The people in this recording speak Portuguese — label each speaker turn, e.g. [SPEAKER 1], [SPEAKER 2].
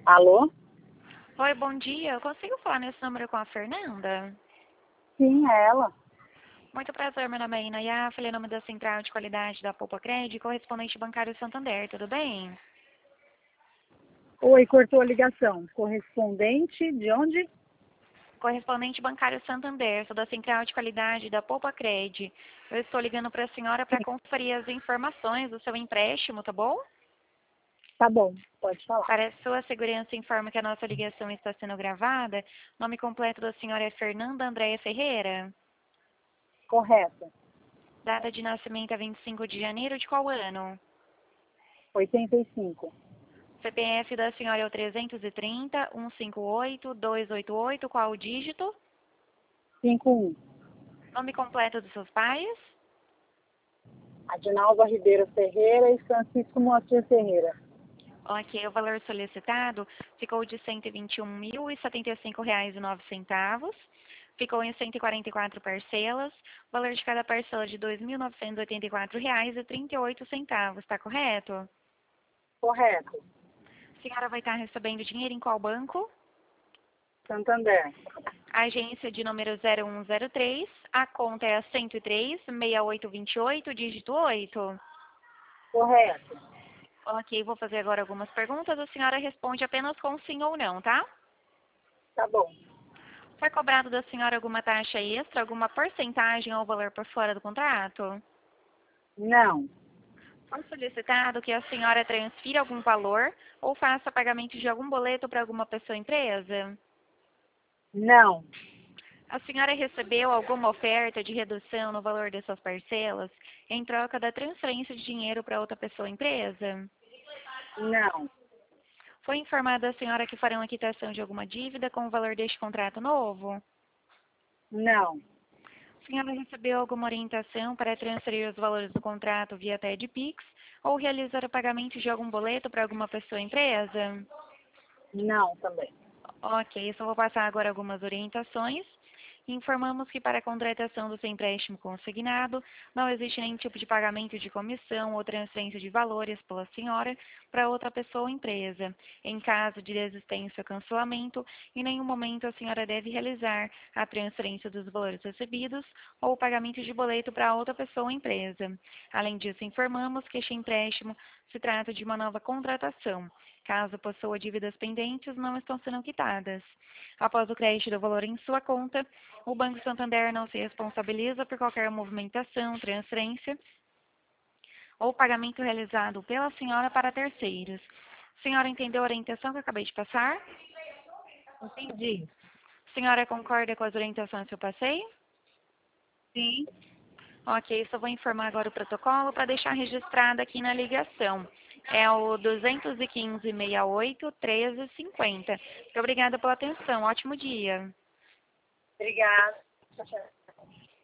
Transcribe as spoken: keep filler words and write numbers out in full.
[SPEAKER 1] Alô?
[SPEAKER 2] Oi, bom dia. Eu consigo falar nesse número com a Fernanda?
[SPEAKER 1] Sim, é ela.
[SPEAKER 2] Muito prazer, meu nome é Inaya, falei em nome da Central de Qualidade da Poupa Cred, correspondente bancário Santander, tudo bem?
[SPEAKER 1] Oi, cortou a ligação. Correspondente de onde?
[SPEAKER 2] Correspondente bancário Santander, sou da Central de Qualidade da Poupa Cred. Eu estou ligando para a senhora para
[SPEAKER 1] Sim,
[SPEAKER 2] conferir as informações do seu empréstimo, tá bom?
[SPEAKER 1] tá bom, pode falar.
[SPEAKER 2] Para sua segurança, informo que a nossa ligação está sendo gravada. O nome completo da senhora é Fernanda Andréia Ferreira.
[SPEAKER 1] Correto.
[SPEAKER 2] Data de nascimento é vinte e cinco de janeiro de qual ano?
[SPEAKER 1] oitenta e cinco.
[SPEAKER 2] C P F da senhora é o trezentos e trinta, cento e cinquenta e oito, duzentos e oitenta e oito, qual o dígito?
[SPEAKER 1] cinquenta e um.
[SPEAKER 2] Nome completo dos seus pais?
[SPEAKER 1] Adinalva Ribeiro Ferreira e Francisco Moacir Ferreira.
[SPEAKER 2] Ok, o valor solicitado ficou de cento e vinte e um mil e setenta e cinco reais e nove centavos. Ficou em cento e quarenta e quatro parcelas. O valor de cada parcela de dois mil novecentos e oitenta e quatro reais e trinta e oito centavos, está correto?
[SPEAKER 1] Correto.
[SPEAKER 2] A senhora vai estar recebendo dinheiro em qual banco?
[SPEAKER 1] Santander.
[SPEAKER 2] Agência de número zero um zero três, a conta é a cento e três, sessenta e oito vinte e oito, dígito oito.
[SPEAKER 1] Correto.
[SPEAKER 2] Ok, vou fazer agora algumas perguntas. A senhora responde apenas com sim ou não, tá?
[SPEAKER 1] Tá bom.
[SPEAKER 2] Foi cobrado da senhora alguma taxa extra, alguma porcentagem ou valor por fora do contrato?
[SPEAKER 1] Não.
[SPEAKER 2] Foi solicitado que a senhora transfira algum valor ou faça pagamento de algum boleto para alguma pessoa ou empresa?
[SPEAKER 1] Não.
[SPEAKER 2] A senhora recebeu alguma oferta de redução no valor de suas parcelas em troca da transferência de dinheiro para outra pessoa ou empresa?
[SPEAKER 1] Não.
[SPEAKER 2] Foi informada a senhora que farão a quitação de alguma dívida com o valor deste contrato novo?
[SPEAKER 1] Não.
[SPEAKER 2] A senhora recebeu alguma orientação para transferir os valores do contrato via T E D Pix ou realizar o pagamento de algum boleto para alguma pessoa ou empresa?
[SPEAKER 1] Não também.
[SPEAKER 2] Ok, só vou passar agora algumas orientações. Informamos que para a contratação do seu empréstimo consignado, não existe nenhum tipo de pagamento de comissão ou transferência de valores pela senhora para outra pessoa ou empresa. Em caso de desistência ou cancelamento, em nenhum momento a senhora deve realizar a transferência dos valores recebidos ou o pagamento de boleto para outra pessoa ou empresa. Além disso, informamos que este empréstimo se trata de uma nova contratação. Caso possua dívidas pendentes, não estão sendo quitadas. Após o crédito do valor em sua conta, o Banco Santander não se responsabiliza por qualquer movimentação, transferência ou pagamento realizado pela senhora para terceiros. A senhora entendeu a orientação que eu acabei de passar?
[SPEAKER 1] Entendi.
[SPEAKER 2] A senhora concorda com as orientações que eu passei?
[SPEAKER 1] Sim.
[SPEAKER 2] Ok, só vou informar agora o protocolo para deixar registrado aqui na ligação. É o duzentos e quinze, sessenta e oito, treze, cinquenta. Muito obrigada pela atenção. Ótimo dia.
[SPEAKER 1] Obrigada. Tchau, tchau.